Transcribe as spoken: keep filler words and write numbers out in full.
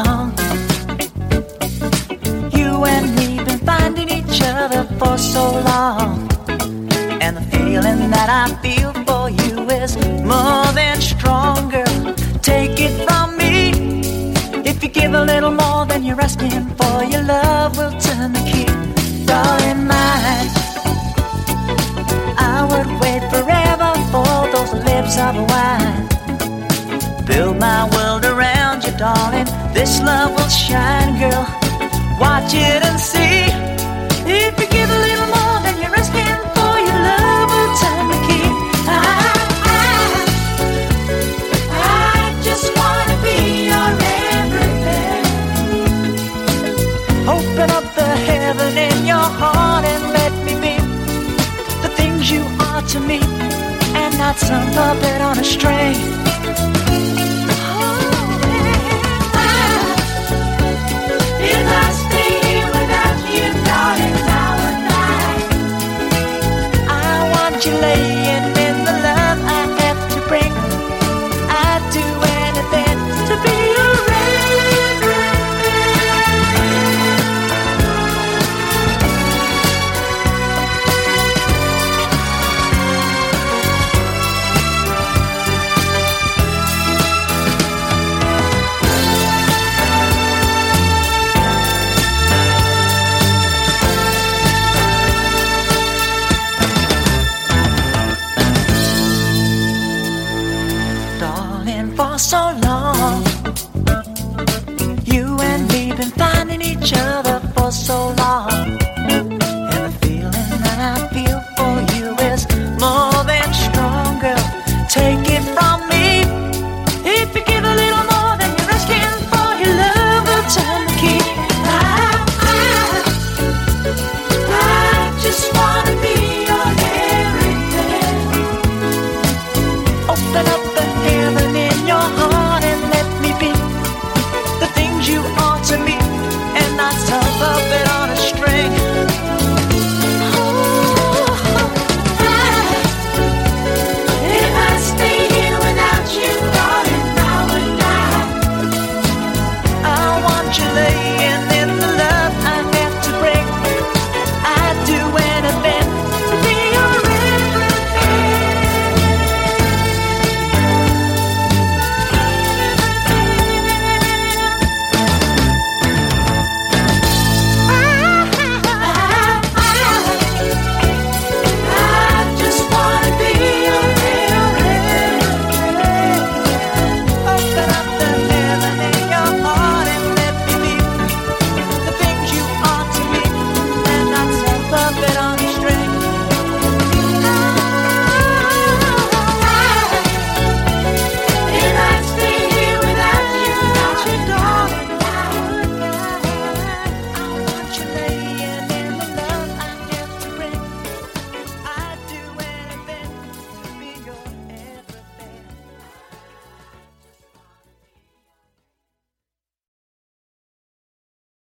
long. You and me been finding each other for so long, and the feeling that I feel for you is more than strong, girl. Take it from me. If you give a little more than you're asking for, your love will turn the key. Darling mine, I would wait forever for those lips of wine. Build my world around you, darling. This love will shine, girl. Watch it and see. If you give a little more than you're asking for, your love will turn the key. I, I, I just wanna be your everything. Open up the heaven in your heart and let me be the things you are to me, and not some puppet on a string. Laying in the love I have to bring. I'd do anything to be your for so long. You and me been finding each other for so long, and the feeling that I feel for you is more than strong, girl. Take it from me. If you give a little more than you're asking for, your love will turn the key. I, I, I just wanna be your everything. Open up the heaven in your heart and let me be the things you are to me, and not some puppet on a string. Oh, I, if I stay here without you, darling, I would die. I want you laying